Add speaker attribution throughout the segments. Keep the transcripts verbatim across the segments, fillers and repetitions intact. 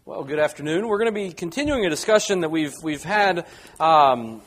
Speaker 1: Well, good afternoon. We're going to be continuing a discussion that we've we've had um,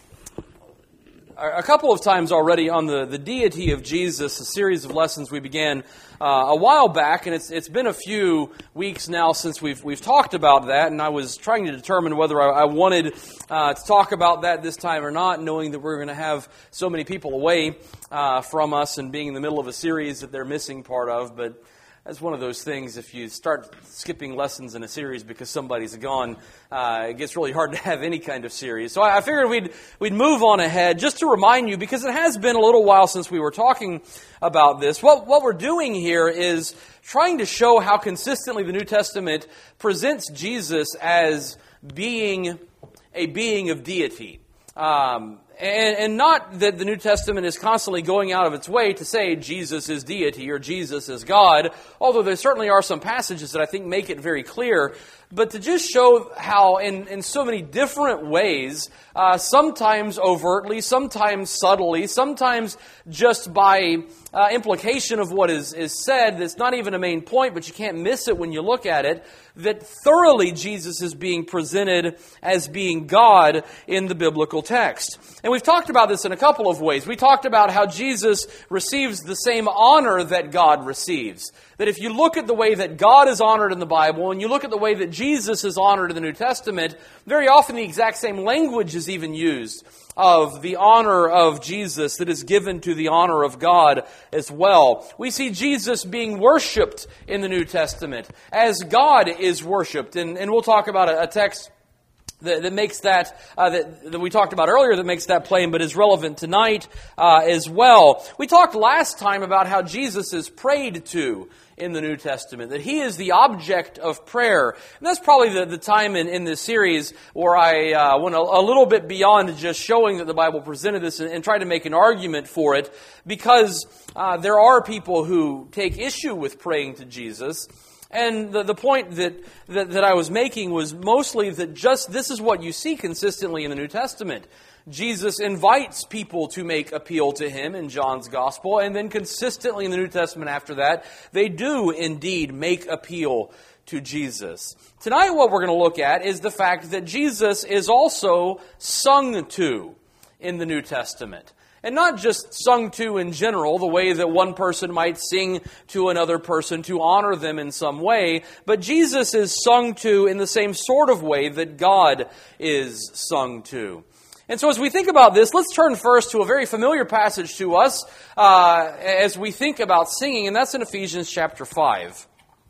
Speaker 1: a couple of times already on the, the deity of Jesus, a series of lessons we began uh, a while back, and it's it's been a few weeks now since we've we've talked about that, and I was trying to determine whether I, I wanted uh, to talk about that this time or not, knowing that we're going to have so many people away uh, from us and being in the middle of a series that they're missing part of, but that's one of those things, if you start skipping lessons in a series because somebody's gone, uh, it gets really hard to have any kind of series. So I figured we'd we'd move on ahead just to remind you, because it has been a little while since we were talking about this. What, what we're doing here is trying to show how consistently the New Testament presents Jesus as being a being of deity. Um, and, and not that the New Testament is constantly going out of its way to say Jesus is deity or Jesus is God, although there certainly are some passages that I think make it very clear, but to just show how in, in so many different ways, uh, sometimes overtly, sometimes subtly, sometimes just by uh, implication of what is, is said, that's not even a main point, but you can't miss it when you look at it, that thoroughly Jesus is being presented as being God in the biblical text. And we've talked about this in a couple of ways. We talked about how Jesus receives the same honor that God receives. That if you look at the way that God is honored in the Bible, and you look at the way that Jesus is honored in the New Testament, very often the exact same language is even used of the honor of Jesus that is given to the honor of God as well. We see Jesus being worshipped in the New Testament as God is worshipped. And, and we'll talk about a, a text That, that makes that, uh, that, that we talked about earlier, that makes that plain, but is relevant tonight uh, as well. We talked last time about how Jesus is prayed to in the New Testament, that He is the object of prayer. And that's probably the, the time in, in this series where I uh, went a, a little bit beyond just showing that the Bible presented this and, and tried to make an argument for it, because uh, there are people who take issue with praying to Jesus. And the, the point that, that, that I was making was mostly that just this is what you see consistently in the New Testament. Jesus invites people to make appeal to Him in John's Gospel, and then consistently in the New Testament after that, they do indeed make appeal to Jesus. Tonight what we're going to look at is the fact that Jesus is also sung to in the New Testament. And not just sung to in general, the way that one person might sing to another person to honor them in some way, but Jesus is sung to in the same sort of way that God is sung to. And so as we think about this, let's turn first to a very familiar passage to us uh, as we think about singing, and that's in Ephesians chapter five.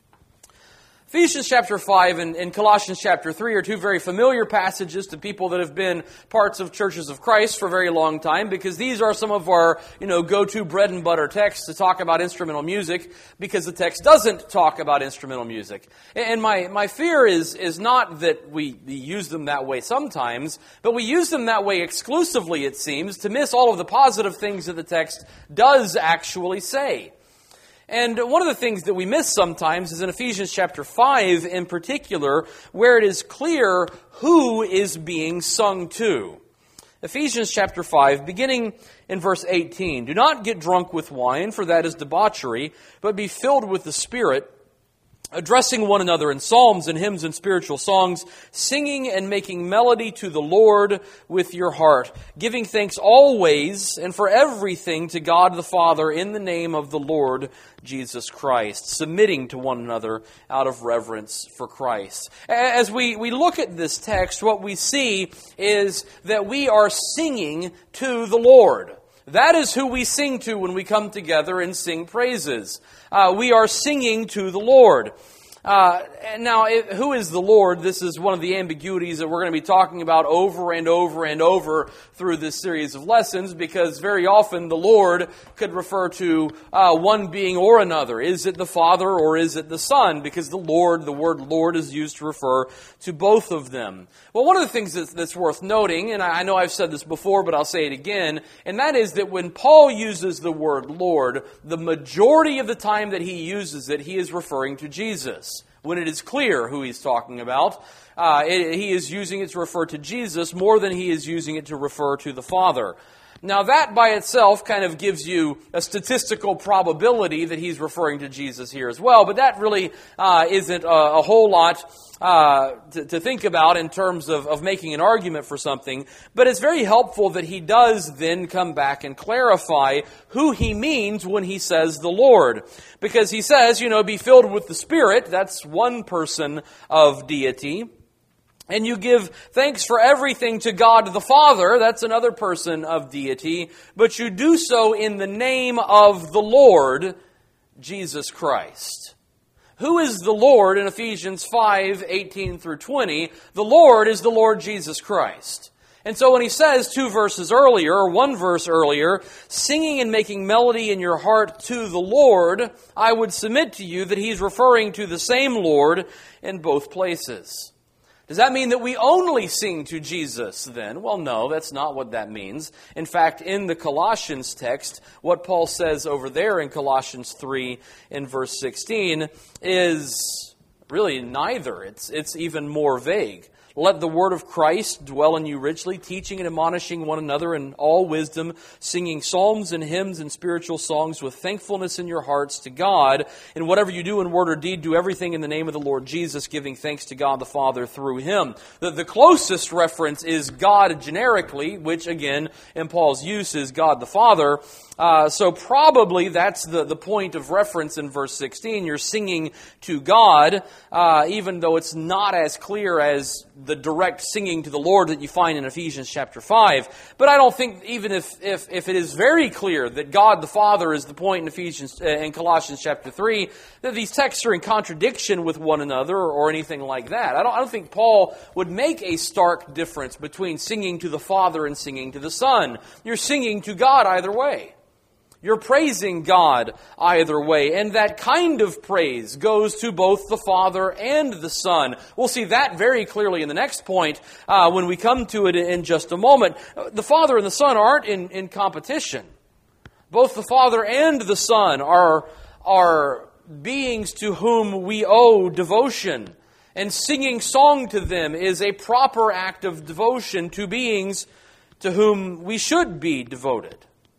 Speaker 1: Ephesians chapter five and, and Colossians chapter three are two very familiar passages to people that have been parts of churches of Christ for a very long time, because these are some of our, you know, go-to bread and butter texts to talk about instrumental music, because the text doesn't talk about instrumental music. And my, my fear is, is not that we, we use them that way sometimes, but we use them that way exclusively, it seems, to miss all of the positive things that the text does actually say. And one of the things that we miss sometimes is in Ephesians chapter five in particular, where it is clear who is being sung to. Ephesians chapter five, beginning in verse eighteen. Do not get drunk with wine, for that is debauchery, but be filled with the Spirit, addressing one another in psalms and hymns and spiritual songs, singing and making melody to the Lord with your heart, giving thanks always and for everything to God the Father in the name of the Lord Jesus Christ, submitting to one another out of reverence for Christ. As we, we look at this text, what we see is that we are singing to the Lord. That is who we sing to when we come together and sing praises. Uh, we are singing to the Lord. Uh, now, if, who is the Lord? This is one of the ambiguities that we're going to be talking about over and over and over through this series of lessons, because very often the Lord could refer to uh, one being or another. Is it the Father or is it the Son? Because the Lord, the word Lord, is used to refer to both of them. Well, one of the things that's, that's worth noting, and I know I've said this before, but I'll say it again, and that is that when Paul uses the word Lord, the majority of the time that he uses it, he is referring to Jesus. When it is clear who he's talking about, uh, it, he is using it to refer to Jesus more than he is using it to refer to the Father. Now that by itself kind of gives you a statistical probability that he's referring to Jesus here as well, but that really uh, isn't a, a whole lot uh, to, to think about in terms of, of making an argument for something. But it's very helpful that he does then come back and clarify who he means when he says the Lord. Because he says, you know, be filled with the Spirit. That's one person of deity. And you give thanks for everything to God the Father. That's another person of deity. But you do so in the name of the Lord, Jesus Christ. Who is the Lord in Ephesians five, eighteen through twenty? The Lord is the Lord Jesus Christ. And so when he says two verses earlier, or one verse earlier, singing and making melody in your heart to the Lord, I would submit to you that he's referring to the same Lord in both places. Does that mean that we only sing to Jesus then? Well, no, that's not what that means. In fact, in the Colossians text, what Paul says over there in Colossians three in verse sixteen is really neither. It's, it's even more vague. Let the word of Christ dwell in you richly, teaching and admonishing one another in all wisdom, singing psalms and hymns and spiritual songs with thankfulness in your hearts to God. And whatever you do in word or deed, do everything in the name of the Lord Jesus, giving thanks to God the Father through Him. The, the closest reference is God generically, which again, in Paul's use, is God the Father. Uh, so probably that's the, the point of reference in verse sixteen. You're singing to God, uh, even though it's not as clear as the direct singing to the Lord that you find in Ephesians chapter five. But I don't think even if, if, if it is very clear that God the Father is the point in Ephesians uh, in Colossians chapter three, that these texts are in contradiction with one another or, or anything like that. I don't, I don't think Paul would make a stark difference between singing to the Father and singing to the Son. You're singing to God either way. You're praising God either way, and that kind of praise goes to both the Father and the Son. We'll see that very clearly in the next point uh, when we come to it in just a moment. The Father and the Son aren't in, in competition. Both the Father and the Son are, are beings to whom we owe devotion, and singing song to them is a proper act of devotion to beings to whom we should be devoted.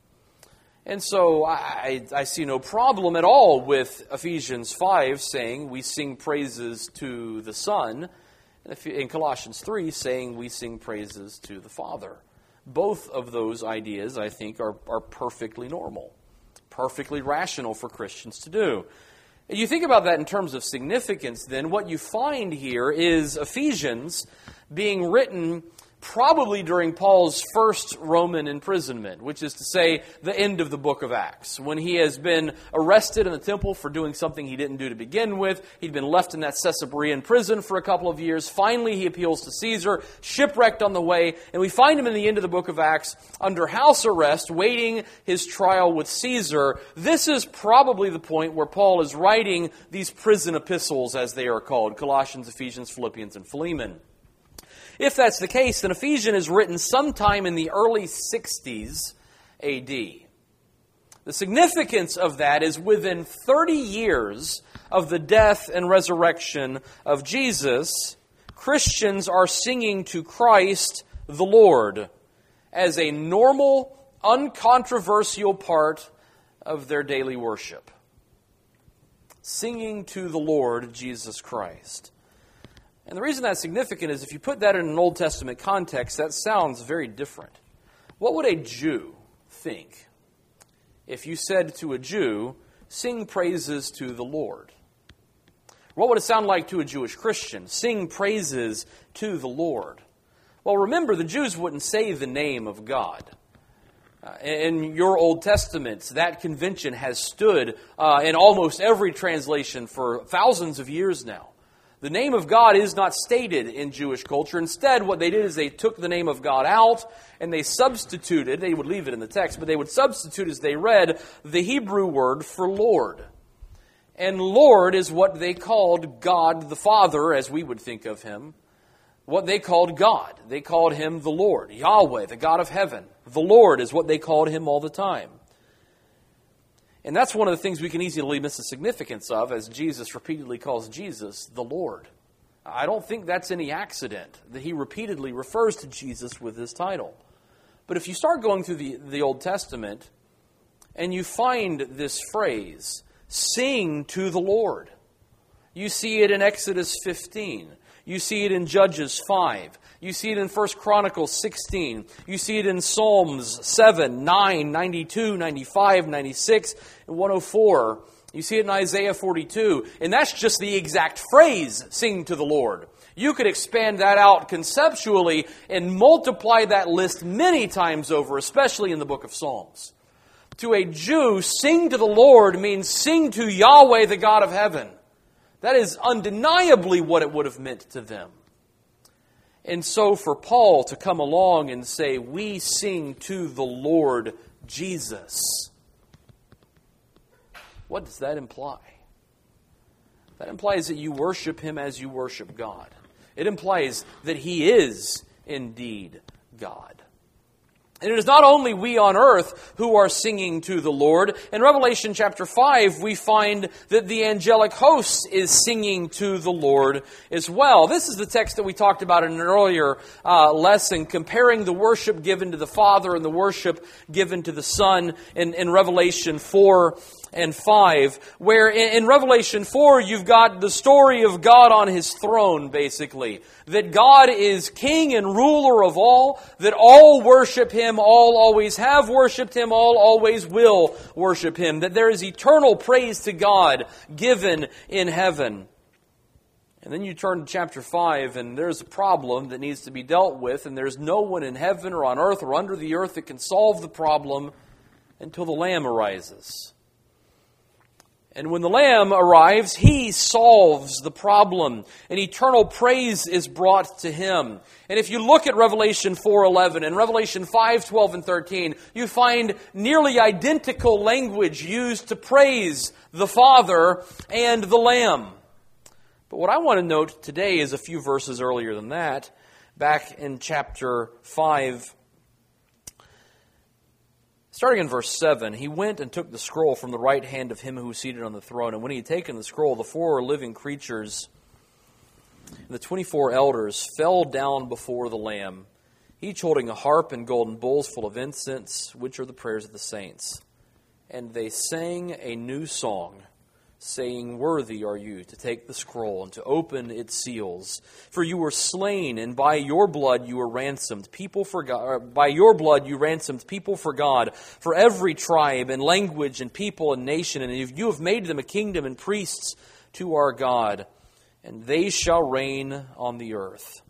Speaker 1: And so I, I see no problem at all with Ephesians five saying we sing praises to the Son, in Colossians three saying we sing praises to the Father. Both of those ideas, I think, are, are perfectly normal, perfectly rational for Christians to do. And you think about that in terms of significance, then what you find here is Ephesians being written probably during Paul's first Roman imprisonment, which is to say the end of the book of Acts, when he has been arrested in the temple for doing something he didn't do to begin with. He'd been left in that Caesarean prison for a couple of years. Finally, he appeals to Caesar, shipwrecked on the way, and we find him in the end of the book of Acts under house arrest, waiting his trial with Caesar. This is probably the point where Paul is writing these prison epistles, as they are called, Colossians, Ephesians, Philippians, and Philemon. If that's the case, then Ephesians is written sometime in the early sixties A D. The significance of that is within thirty years of the death and resurrection of Jesus, Christians are singing to Christ the Lord as a normal, uncontroversial part of their daily worship. Singing to the Lord Jesus Christ. And the reason that's significant is if you put that in an Old Testament context, that sounds very different. What would a Jew think if you said to a Jew, sing praises to the Lord? What would it sound like to a Jewish Christian? Sing praises to the Lord. Well, remember, the Jews wouldn't say the name of God. Uh, in your Old Testaments, that convention has stood uh, in almost every translation for thousands of years now. The name of God is not stated in Jewish culture. Instead, what they did is they took the name of God out and they substituted, they would leave it in the text, but they would substitute as they read the Hebrew word for Lord. And Lord is what they called God the Father, as we would think of Him. What they called God. They called Him the Lord, Yahweh, the God of heaven. The Lord is what they called Him all the time. And that's one of the things we can easily miss the significance of, as Jesus repeatedly calls Jesus the Lord. I don't think that's any accident that He repeatedly refers to Jesus with His title. But if you start going through the, the Old Testament and you find this phrase, sing to the Lord, you see it in Exodus fifteen. You see it in Judges five. You see it in First Chronicles sixteen. You see it in Psalms seven, nine, ninety-two, ninety-five, ninety-six, and one oh four. You see it in Isaiah forty-two. And that's just the exact phrase, sing to the Lord. You could expand that out conceptually and multiply that list many times over, especially in the book of Psalms. To a Jew, sing to the Lord means sing to Yahweh, the God of heaven. That is undeniably what it would have meant to them. And so for Paul to come along and say, we sing to the Lord Jesus, what does that imply? That implies that you worship Him as you worship God. It implies that He is indeed God. And it is not only we on earth who are singing to the Lord. In Revelation chapter five, we find that the angelic host is singing to the Lord as well. This is the text that we talked about in an earlier uh, lesson, comparing the worship given to the Father and the worship given to the Son in, in Revelation four and five, where in, in Revelation four, you've got the story of God on His throne, basically. That God is King and ruler of all, that all worship Him, all always have worshipped Him, all always will worship Him, that there is eternal praise to God given in heaven. And then you turn to chapter five, and there's a problem that needs to be dealt with, and there's no one in heaven or on earth or under the earth that can solve the problem until the Lamb arises. And when the Lamb arrives, He solves the problem, and eternal praise is brought to Him. And if you look at Revelation four eleven and Revelation five twelve and thirteen, you find nearly identical language used to praise the Father and the Lamb. But what I want to note today is a few verses earlier than that, back in chapter five. Starting in verse seven, he went and took the scroll from the right hand of him who was seated on the throne. And when he had taken the scroll, the four living creatures, the twenty-four elders, fell down before the Lamb, each holding a harp and golden bowls full of incense, which are the prayers of the saints. And they sang a new song, saying, "Worthy are you to take the scroll and to open its seals. For you were slain, and by your blood you were ransomed. People for God, by your blood you ransomed people for God, for every tribe and language and people and nation. And you have made them a kingdom and priests to our God, and they shall reign on the earth."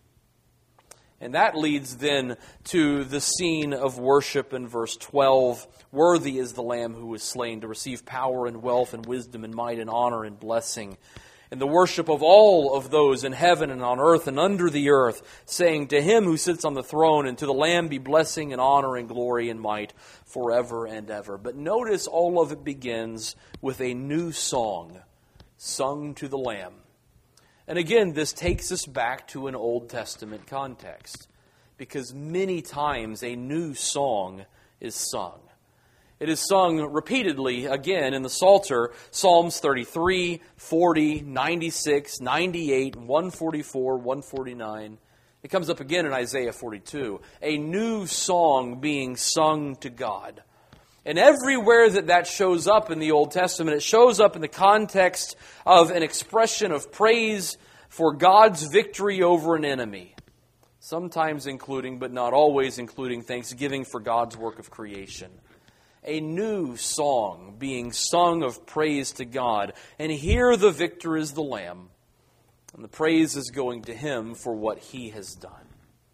Speaker 1: And that leads then to the scene of worship in verse twelve. "Worthy is the Lamb who was slain to receive power and wealth and wisdom and might and honor and blessing." And the worship of all of those in heaven and on earth and under the earth, saying, "To Him who sits on the throne and to the Lamb be blessing and honor and glory and might forever and ever." But notice all of it begins with a new song sung to the Lamb. And again, this takes us back to an Old Testament context, because many times a new song is sung. It is sung repeatedly, again, in the Psalter, Psalms thirty-three, forty, ninety-six, ninety-eight, one forty-four, one forty-nine. It comes up again in Isaiah forty-two. A new song being sung to God. And everywhere that that shows up in the Old Testament, it shows up in the context of an expression of praise for God's victory over an enemy. Sometimes including, but not always including, thanksgiving for God's work of creation. A new song being sung of praise to God. And here the victor is the Lamb. And the praise is going to Him for what He has done.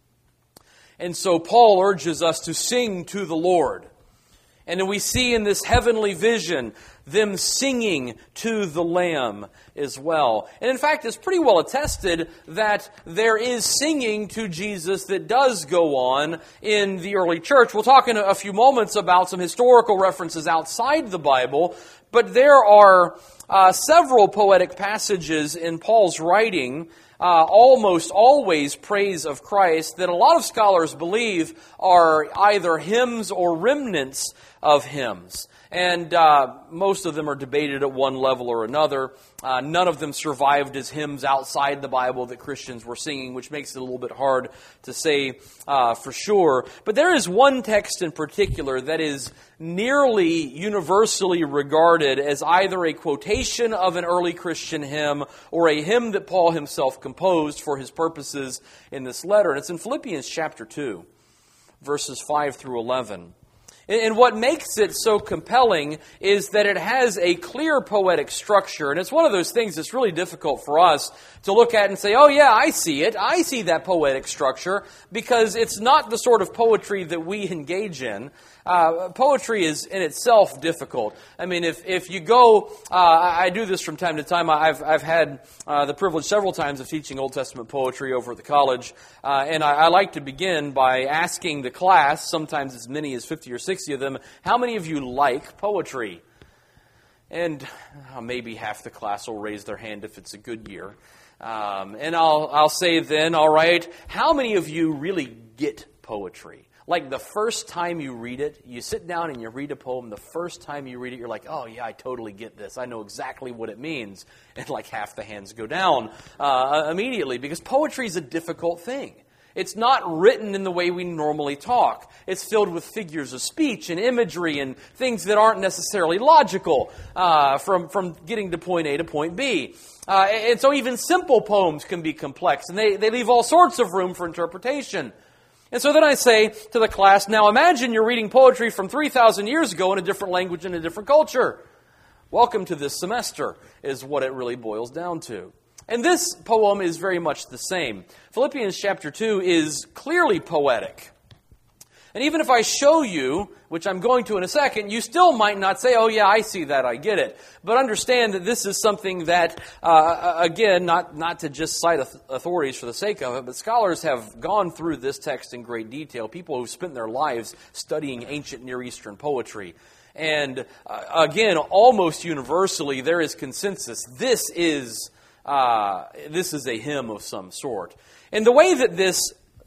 Speaker 1: And so Paul urges us to sing to the Lord. And then we see in this heavenly vision them singing to the Lamb as well. And in fact, it's pretty well attested that there is singing to Jesus that does go on in the early church. We'll talk in a few moments about some historical references outside the Bible, but there are uh, several poetic passages in Paul's writing, Uh, almost always praise of Christ, that a lot of scholars believe are either hymns or remnants of hymns. And uh, most Most of them are debated at one level or another. Uh, none of them survived as hymns outside the Bible that Christians were singing, which makes it a little bit hard to say uh, for sure. But there is one text in particular that is nearly universally regarded as either a quotation of an early Christian hymn or a hymn that Paul himself composed for his purposes in this letter. And it's in Philippians chapter two, verses five through eleven. And what makes it so compelling is that it has a clear poetic structure. And it's one of those things that's really difficult for us to look at and say, oh yeah, I see it. I see that poetic structure, because it's not the sort of poetry that we engage in. Uh, poetry is in itself difficult. I mean, if if you go, uh, I do this from time to time. I've I've had uh, the privilege several times of teaching Old Testament poetry over at the college, uh, and I, I like to begin by asking the class, sometimes as many as fifty or sixty of them, how many of you like poetry? And uh, maybe half the class will raise their hand if it's a good year. Um, and I'll I'll say then, all right, how many of you really get poetry? Like the first time you read it, you sit down and you read a poem, the first time you read it, you're like, oh yeah, I totally get this. I know exactly what it means. And like half the hands go down uh, immediately, because poetry is a difficult thing. It's not written in the way we normally talk. It's filled with figures of speech and imagery and things that aren't necessarily logical uh, from, from getting to point A to point B. Uh, and so even simple poems can be complex, and they, they leave all sorts of room for interpretation. And so then I say to the class, now imagine you're reading poetry from three thousand years ago in a different language and a different culture. Welcome to this semester, is what it really boils down to. And this poem is very much the same. Philippians chapter two is clearly poetic. And even if I show you, which I'm going to in a second, you still might not say, oh yeah, I see that, I get it. But understand that this is something that, uh, again, not, not to just cite authorities for the sake of it, but scholars have gone through this text in great detail. People who've spent their lives studying ancient Near Eastern poetry. And uh, again, almost universally, there is consensus. This is, uh, this is a hymn of some sort. And the way that this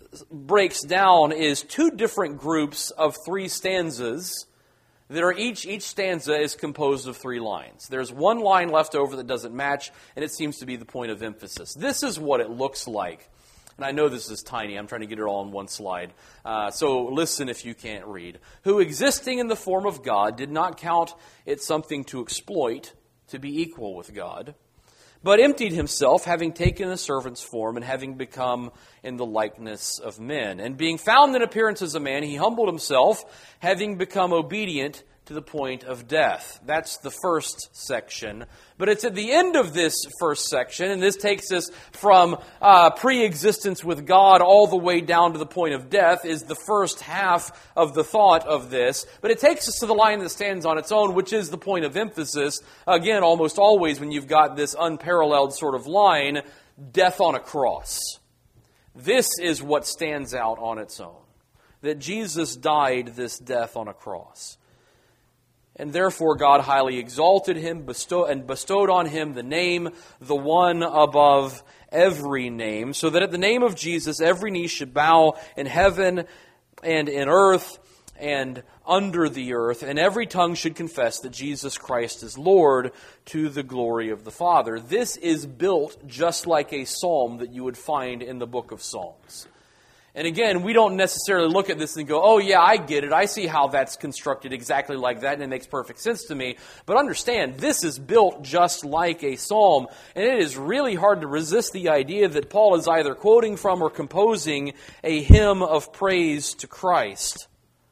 Speaker 1: breaks down is two different groups of three stanzas that are each, each stanza is composed of three lines. There's one line left over that doesn't match, and it seems to be the point of emphasis. This is what it looks like. And I know this is tiny. I'm trying to get it all on one slide. Uh, so listen if you can't read. Who, existing in the form of God, did not count it something to exploit to be equal with God, but emptied himself, having taken a servant's form, and having become in the likeness of men. And being found in appearance as a man, he humbled himself, having become obedient to the point of death. That's the first section. But it's at the end of this first section, and this takes us from uh, pre-existence with God all the way down to the point of death, is the first half of the thought of this. But it takes us to the line that stands on its own, which is the point of emphasis. Again, almost always when you've got this unparalleled sort of line, death on a cross. This is what stands out on its own. That Jesus died this death on a cross. And therefore God highly exalted him bestow, and bestowed on him the name, the one above every name, so that at the name of Jesus every knee should bow in heaven and in earth and under the earth, and every tongue should confess that Jesus Christ is Lord, to the glory of the Father. This is built just like a psalm that you would find in the book of Psalms. And again, we don't necessarily look at this and go, oh yeah, I get it. I see how that's constructed exactly like that, and it makes perfect sense to me. But understand, this is built just like a psalm, and it is really hard to resist the idea that Paul is either quoting from or composing a hymn of praise to Christ.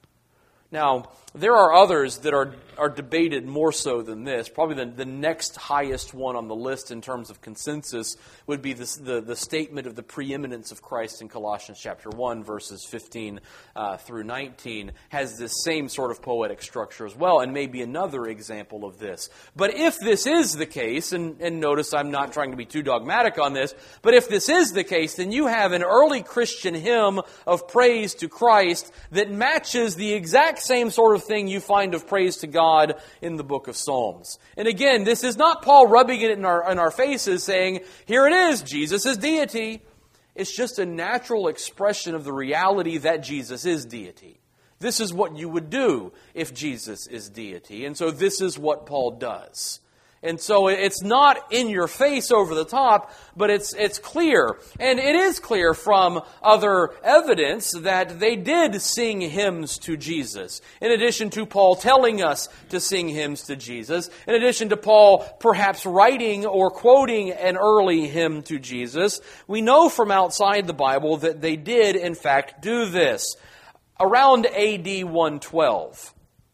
Speaker 1: Now, there are others that are are debated more so than this. Probably the, the next highest one on the list in terms of consensus would be this, the, the statement of the preeminence of Christ in Colossians chapter one, verses fifteen uh, through nineteen, has this same sort of poetic structure as well, and maybe another example of this. But if this is the case, and, and notice I'm not trying to be too dogmatic on this, but if this is the case, then you have an early Christian hymn of praise to Christ that matches the exact same sort of thing you find of praise to God in the book of Psalms. And again, this is not Paul rubbing it in our, in our faces saying, here it is, Jesus is deity. It's just a natural expression of the reality that Jesus is deity. This is what you would do if Jesus is deity. And so this is what Paul does. And so it's not in your face over the top, but it's it's clear. And it is clear from other evidence that they did sing hymns to Jesus. In addition to Paul telling us to sing hymns to Jesus, in addition to Paul perhaps writing or quoting an early hymn to Jesus, we know from outside the Bible that they did in fact do this. Around A D one twelve.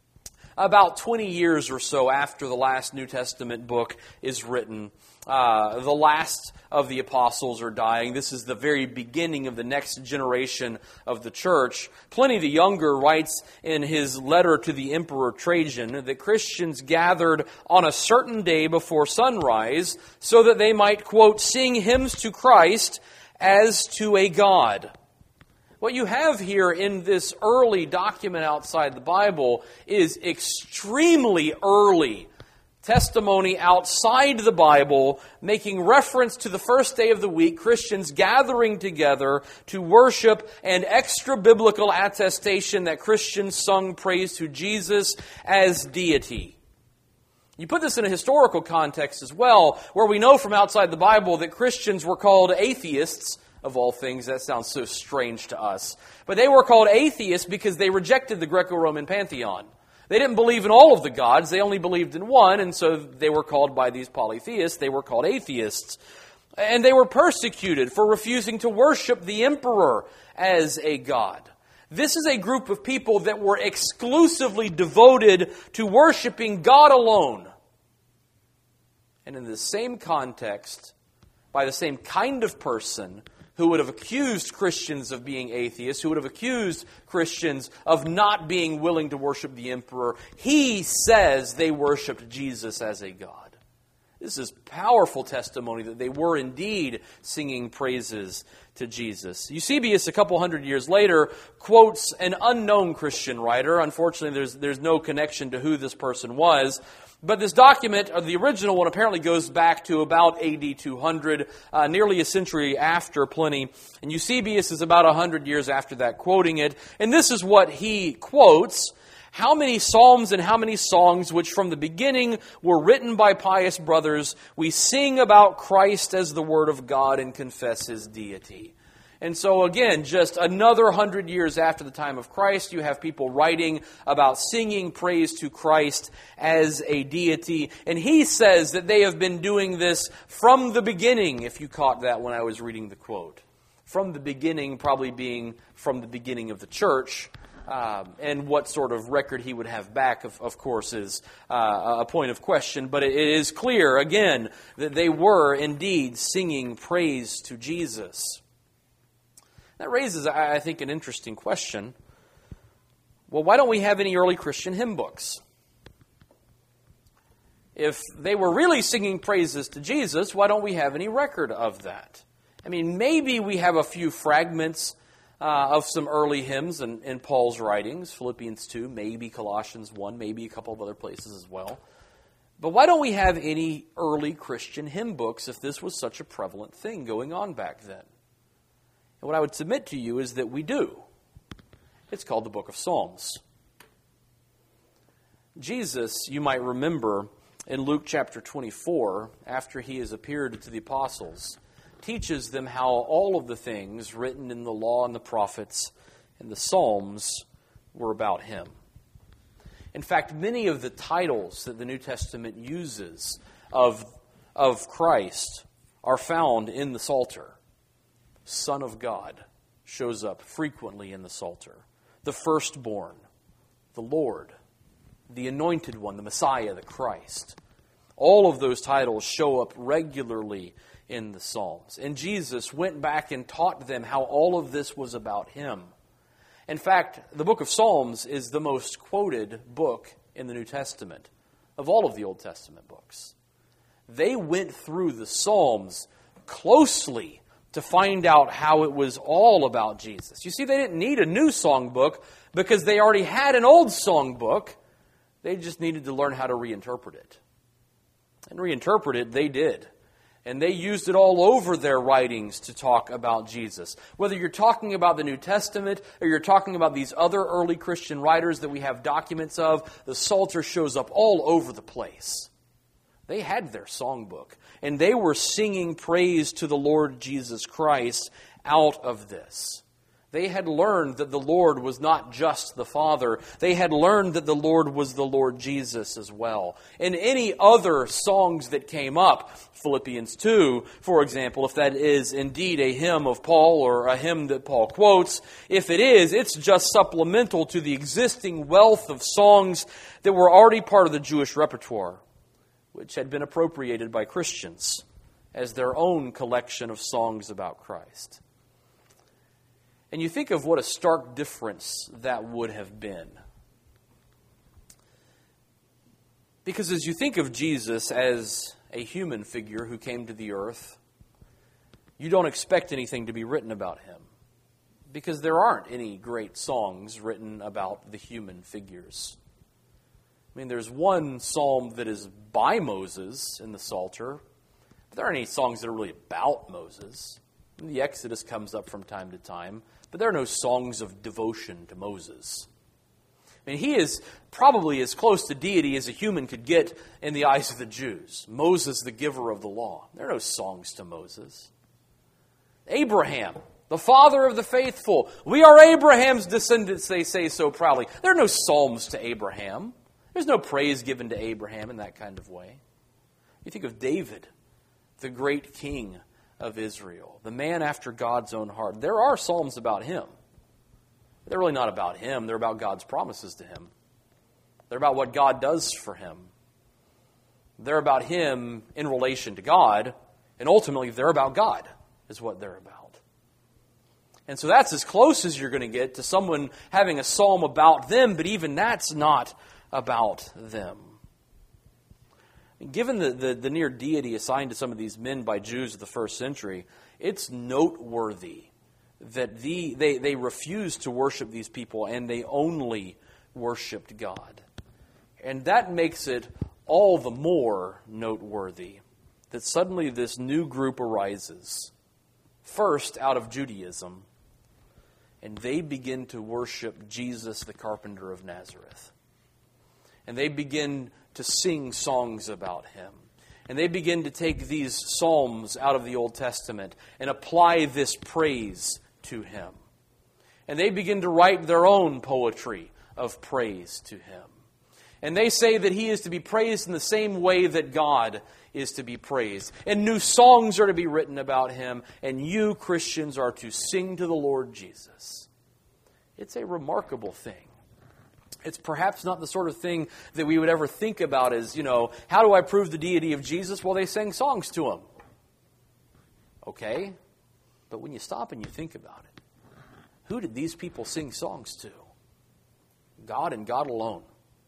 Speaker 1: About twenty years or so after the last New Testament book is written, uh, the last of the apostles are dying. This is the very beginning of the next generation of the church. Pliny the Younger writes in his letter to the Emperor Trajan that Christians gathered on a certain day before sunrise so that they might, quote, sing hymns to Christ as to a God. What you have here in this early document outside the Bible is extremely early testimony outside the Bible, making reference to the first day of the week, Christians gathering together to worship, and extra-biblical attestation that Christians sung praise to Jesus as deity. You put this in a historical context as well, where we know from outside the Bible that Christians were called atheists. Of all things, that sounds so strange to us. But they were called atheists because they rejected the Greco-Roman pantheon. They didn't believe in all of the gods, they only believed in one, and so they were called by these polytheists, they were called atheists. And they were persecuted for refusing to worship the emperor as a god. This is a group of people that were exclusively devoted to worshiping God alone. And in the same context, by the same kind of person who would have accused Christians of being atheists, who would have accused Christians of not being willing to worship the emperor, he says they worshiped Jesus as a god. This is powerful testimony that they were indeed singing praises to Jesus. Eusebius, a couple hundred years later, quotes an unknown Christian writer. Unfortunately, there's, there's no connection to who this person was. But this document, or the original one, apparently goes back to about A D two hundred, uh, nearly a century after Pliny. And Eusebius is about one hundred years after that, quoting it. And this is what he quotes: "How many psalms and how many songs which from the beginning were written by pious brothers, we sing about Christ as the Word of God and confess His deity." And so again, just another hundred years after the time of Christ, you have people writing about singing praise to Christ as a deity. And he says that they have been doing this from the beginning, if you caught that when I was reading the quote. From the beginning, probably being from the beginning of the church. Um, and what sort of record he would have back, of, of course, is uh, a point of question. But it, it is clear, again, that they were indeed singing praise to Jesus. That raises, I think, an interesting question. Well, why don't we have any early Christian hymn books? If they were really singing praises to Jesus, why don't we have any record of that? I mean, maybe we have a few fragments uh, of some early hymns in, in Paul's writings, Philippians two, maybe Colossians one, maybe a couple of other places as well. But why don't we have any early Christian hymn books if this was such a prevalent thing going on back then? And what I would submit to you is that we do. It's called the Book of Psalms. Jesus, you might remember, in Luke chapter twenty-four, after he has appeared to the apostles, teaches them how all of the things written in the law and the prophets and the Psalms were about him. In fact, many of the titles that the New Testament uses of, of Christ are found in the Psalter. Son of God shows up frequently in the Psalter. The firstborn, the Lord, the anointed one, the Messiah, the Christ. All of those titles show up regularly in the Psalms. And Jesus went back and taught them how all of this was about him. In fact, the book of Psalms is the most quoted book in the New Testament of all of the Old Testament books. They went through the Psalms closely to find out how it was all about Jesus. You see, they didn't need a new songbook because they already had an old songbook. They just needed to learn how to reinterpret it. And reinterpret it, they did. And they used it all over their writings to talk about Jesus. Whether you're talking about the New Testament or you're talking about these other early Christian writers that we have documents of, the Psalter shows up all over the place. They had their songbook, and they were singing praise to the Lord Jesus Christ out of this. They had learned that the Lord was not just the Father. They had learned that the Lord was the Lord Jesus as well. And any other songs that came up, Philippians two, for example, if that is indeed a hymn of Paul or a hymn that Paul quotes, if it is, it's just supplemental to the existing wealth of songs that were already part of the Jewish repertoire, which had been appropriated by Christians as their own collection of songs about Christ. And you think of what a stark difference that would have been. Because as you think of Jesus as a human figure who came to the earth, you don't expect anything to be written about him. Because there aren't any great songs written about the human figures. I mean, there's one psalm that is by Moses in the Psalter, but there aren't any songs that are really about Moses. The Exodus comes up from time to time, but there are no songs of devotion to Moses. I mean, he is probably as close to deity as a human could get in the eyes of the Jews. Moses, the giver of the law. There are no songs to Moses. Abraham, the father of the faithful. We are Abraham's descendants, they say so proudly. There are no psalms to Abraham. There's no praise given to Abraham in that kind of way. You think of David, the great king of Israel, the man after God's own heart. There are psalms about him. They're really not about him. They're about God's promises to him. They're about what God does for him. They're about him in relation to God, and ultimately they're about God, is what they're about. And so that's as close as you're going to get to someone having a psalm about them, but even that's not about them. Given the, the, the near deity assigned to some of these men by Jews of the first century, it's noteworthy that the, they, they refused to worship these people and they only worshipped God. And that makes it all the more noteworthy that suddenly this new group arises, first out of Judaism, and they begin to worship Jesus, the carpenter of Nazareth. And they begin to sing songs about him. And they begin to take these psalms out of the Old Testament and apply this praise to him. And they begin to write their own poetry of praise to him. And they say that he is to be praised in the same way that God is to be praised. And new songs are to be written about him. And you, Christians, are to sing to the Lord Jesus. It's a remarkable thing. It's perhaps not the sort of thing that we would ever think about as, you know, how do I prove the deity of Jesus? Well, they sang songs to him. Okay? But when you stop and you think about it, who did these people sing songs to? God and God alone.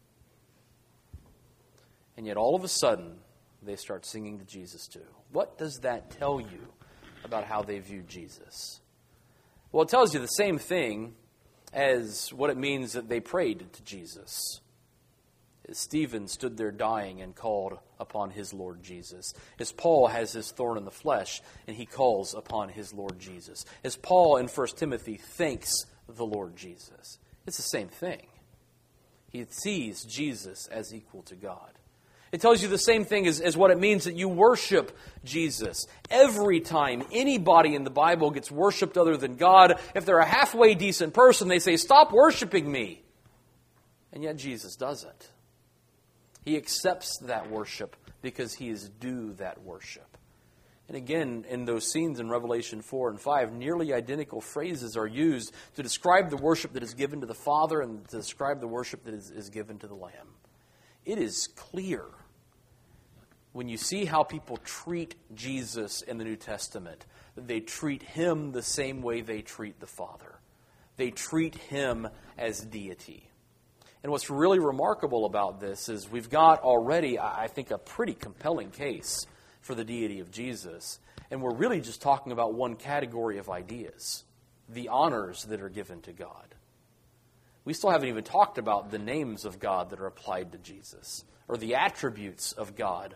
Speaker 1: And yet all of a sudden, they start singing to Jesus too. What does that tell you about how they view Jesus? Well, it tells you the same thing as what it means that they prayed to Jesus. As Stephen stood there dying and called upon his Lord Jesus. As Paul has his thorn in the flesh and he calls upon his Lord Jesus. As Paul in First Timothy thanks the Lord Jesus. It's the same thing. He sees Jesus as equal to God. It tells you the same thing as, as what it means that you worship Jesus. Every time anybody in the Bible gets worshipped other than God, if they're a halfway decent person, they say, stop worshiping me. And yet Jesus doesn't. He accepts that worship because he is due that worship. And again, in those scenes in Revelation four and five, nearly identical phrases are used to describe the worship that is given to the Father and to describe the worship that is, is given to the Lamb. It is clear when you see how people treat Jesus in the New Testament that they treat him the same way they treat the Father. They treat him as deity. And what's really remarkable about this is we've got already, I think, a pretty compelling case for the deity of Jesus. And we're really just talking about one category of ideas, the honors that are given to God. We still haven't even talked about the names of God that are applied to Jesus, or the attributes of God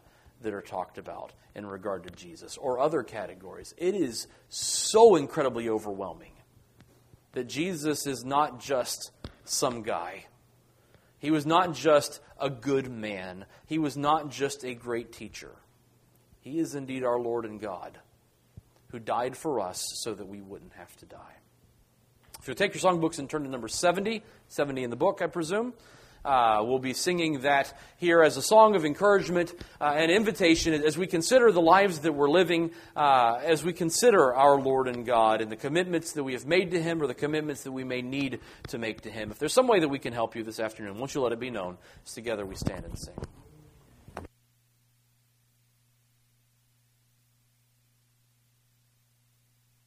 Speaker 1: that are talked about in regard to Jesus, or other categories. It is so incredibly overwhelming that Jesus is not just some guy. He was not just a good man. He was not just a great teacher. He is indeed our Lord and God, who died for us so that we wouldn't have to die. If you'll take your songbooks and turn to number seventy, seventy in the book, I presume, uh, we'll be singing that here as a song of encouragement uh, and invitation as we consider the lives that we're living, uh, as we consider our Lord and God and the commitments that we have made to Him or the commitments that we may need to make to Him. If there's some way that we can help you this afternoon, won't you let it be known as together we stand and sing.